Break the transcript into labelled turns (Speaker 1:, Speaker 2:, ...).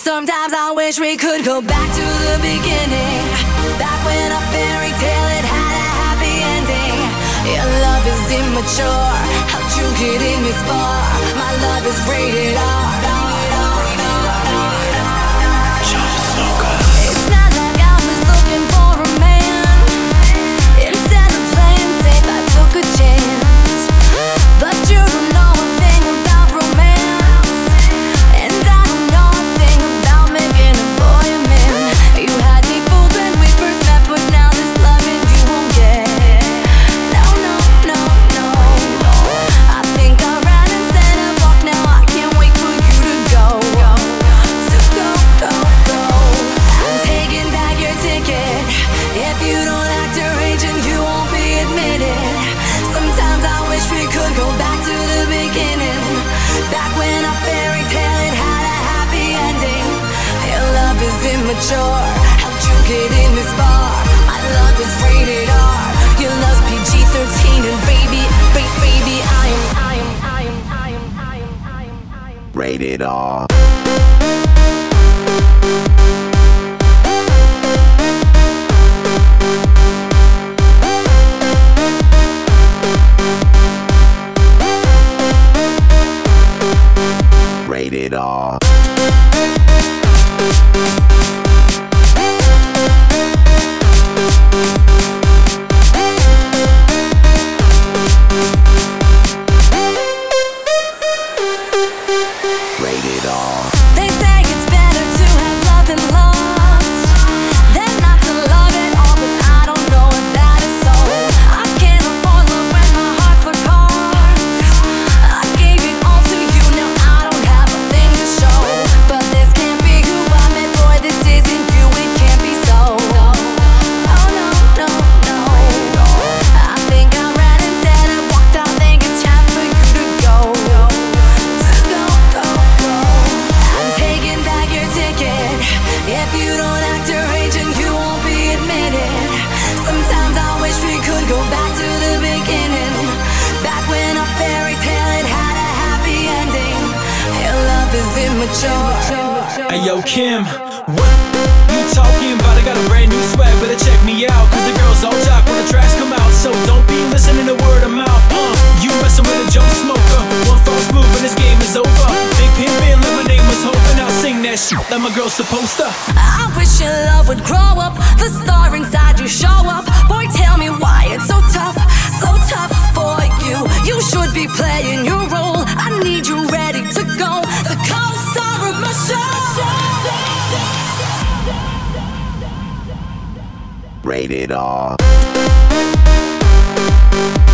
Speaker 1: Sometimes I wish we could go back to the beginning, back when a fairy tale it had a happy ending. Your love is immature, how'd you get in this far? My love is rated R. It's not like I was looking for a man. Instead of playing safe, I took a chance. But you don't know a thing about romance, and I don't know a thing about making a boy a man. You had me fooled when we first met, but now this loving you won't get. No, no, no, no. I think I ran instead of walked. Now I can't wait for you to go. So go, go, go. I'm taking back your ticket. If you don't act your age and you won't be admitted. Sometimes I wish we could go back to the beginning, back when a fairy tale it had a happy ending. Your love is immature, how'd you get in this far? My love is rated R. Your love's PG-13, and baby, baby, I am
Speaker 2: Rated R. Rated R. Rated R.
Speaker 1: They say it's better to have love and lost than not to love at all, but I don't know if that is so. I can't afford love when my heart's a cost. I gave it all to you, now I don't have a thing to show. But this can't be who I met, boy, this isn't you, it can't be so. Oh no, no, no. I think I ran instead of walked, I think it's time for you to go. Go, go, go. I'm taking back your ticket. If you don't act your age and you won't be admitted. Sometimes I wish we could go back to the beginning, back when a fairy tale it had a happy ending. Your love is immature.
Speaker 3: Hey yo, Kim, what you talking about? I got a brand new swag, better check me out. Cause the girls all jock when the tracks come out. So don't be listening to word of mouth. You messing with a jump smoker. One false move and this game is over. Big pimpin', like my name was Hope, and I'll sing that shit like my girl's supposed to.
Speaker 1: I wish your love would grow up, the star inside you show up. Boy, tell me why it's so tough for you. You should be playing your role. I need you ready to go, the co-star of my show.
Speaker 2: Rated R.